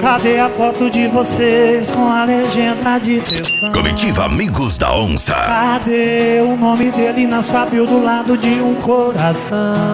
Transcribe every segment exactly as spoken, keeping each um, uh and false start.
Cadê a foto de vocês com a legenda de textão? Comitiva Amigos da Onça. Cadê o nome dele na sua bio do lado de um coração?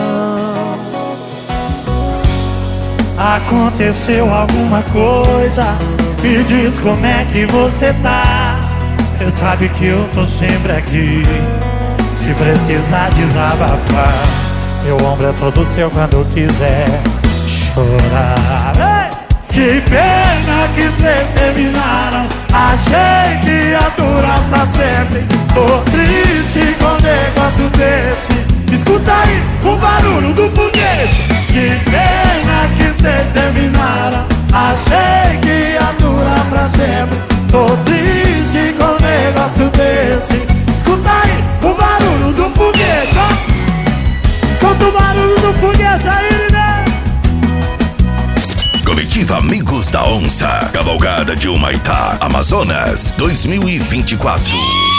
Aconteceu alguma coisa? Me diz como é que você tá. Cê sabe que eu tô sempre aqui, se precisar desabafar. Meu ombro é todo seu quando quiser chorar. Ei! Que pena que cês terminaram. Achei que ia durar pra sempre. Tô triste com um negócio desse. Escuta aí o barulho do foguete. Que pena que cês terminaram. Achei que ia durar pra sempre. Tô triste com um negócio desse. Escuta aí o barulho do foguete, ó. Escuta o barulho do foguete aí, né? Comitiva Amigos da Onça. Cavalgada de Humaitá, Amazonas, dois mil e vinte e quatro.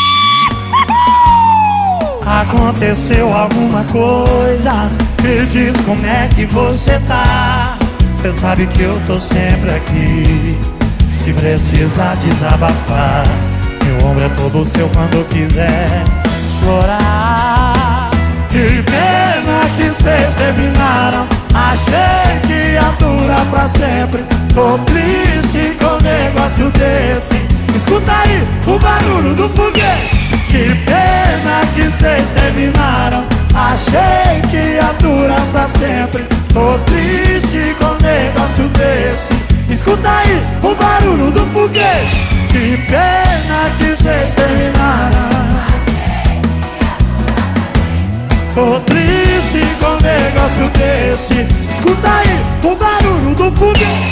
Aconteceu alguma coisa? Me diz como é que você tá. Cê sabe que eu tô sempre aqui, se precisar desabafar. Meu ombro é todo seu quando quiser chorar. Que pena que cês terminaram. Achei que ia durar pra sempre. Tô triste com um negócio desse. Escuta aí o barulho do foguete. Que pena que cês terminaram. Achei que ia durar pra sempre. Tô triste com um negócio desse. Escuta aí o barulho do foguete. Que pena que cês terminaram. Tô triste com um negócio desse. Escuta aí o barulho do foguete.